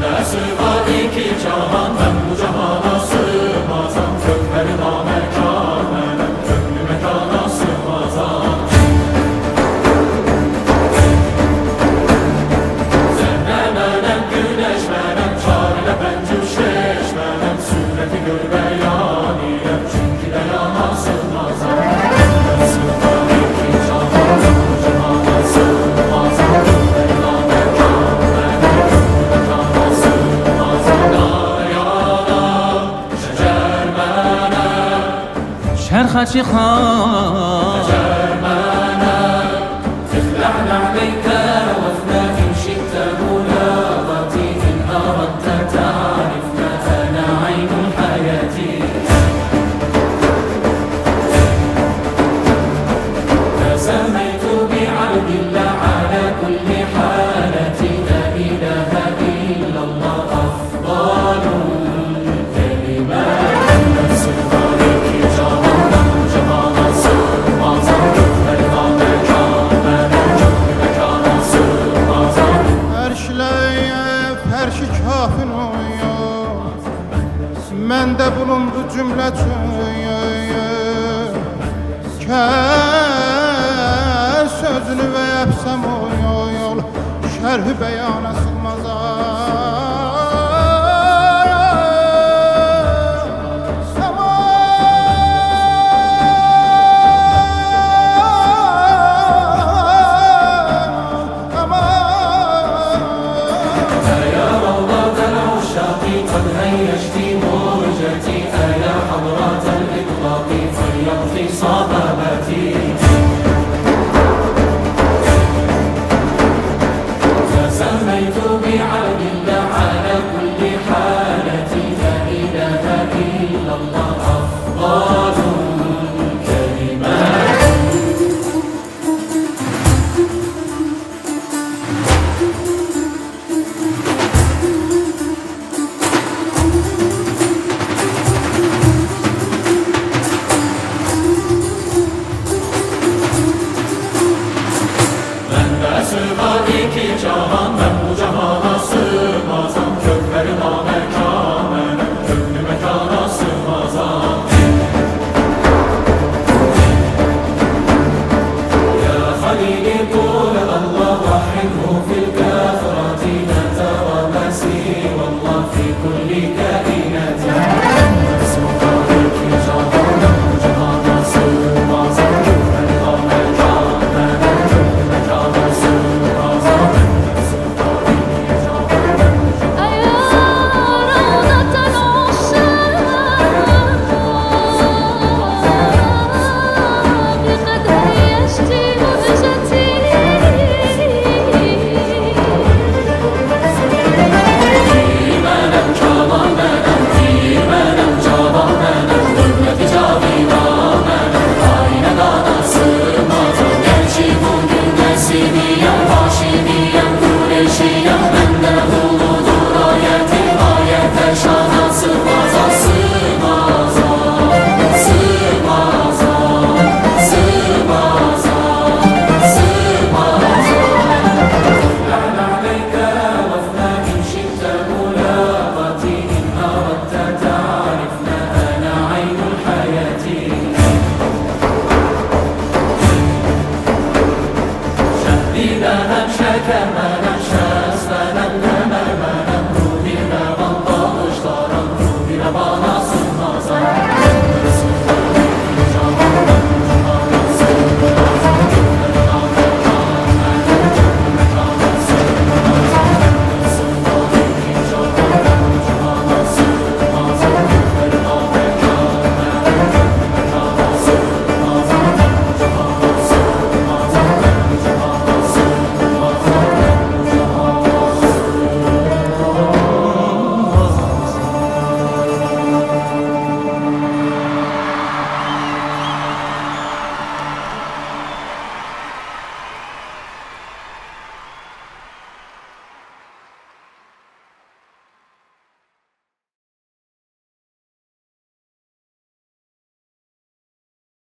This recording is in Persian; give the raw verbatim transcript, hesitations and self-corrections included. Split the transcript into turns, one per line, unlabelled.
Bende sığmaz iki cahan, ben bu cahana sığmazam. Kökleri namekan, benim köklü mekana sığmazam. Zerre benim, güneş benim, çarele bencil şeş benim. Sureti gör beyaniyem, çünkü de yana sığmazam. Bende sığmaz iki cahan, ben bu cahana sığmazam. Kökleri namekan, benim köklü mekana sığmazam.
شرخة خان
جرمانا اخلعنا عليك وفنا إن شئت ملاقتي إن أردت تعرفنا أنا عين الحياة تسميت بعبد الله على كل حالة لا إله إلا الله أفضل الكلمات
Məndə bulundu cümlə Kəs sözünü və əfsəm o yol Şərh-i bəyana sığmaz
صبابتي تسميت بعبد الله على كل حالة لا إله إلا الله أفضل الكلمات Sığmaz iki cahan, ben bu cahana sığmazam. Kökleri namekan, benim köklü mekana sığmazam. Ya Halili kul Allah vahidhu fil kafrati la tara masi wallah fi kulli kainati. Sığmaz iki cahan, ben bu cahana sığmazam. Kökleri namekan, benim köklü mekana sığmazam. كما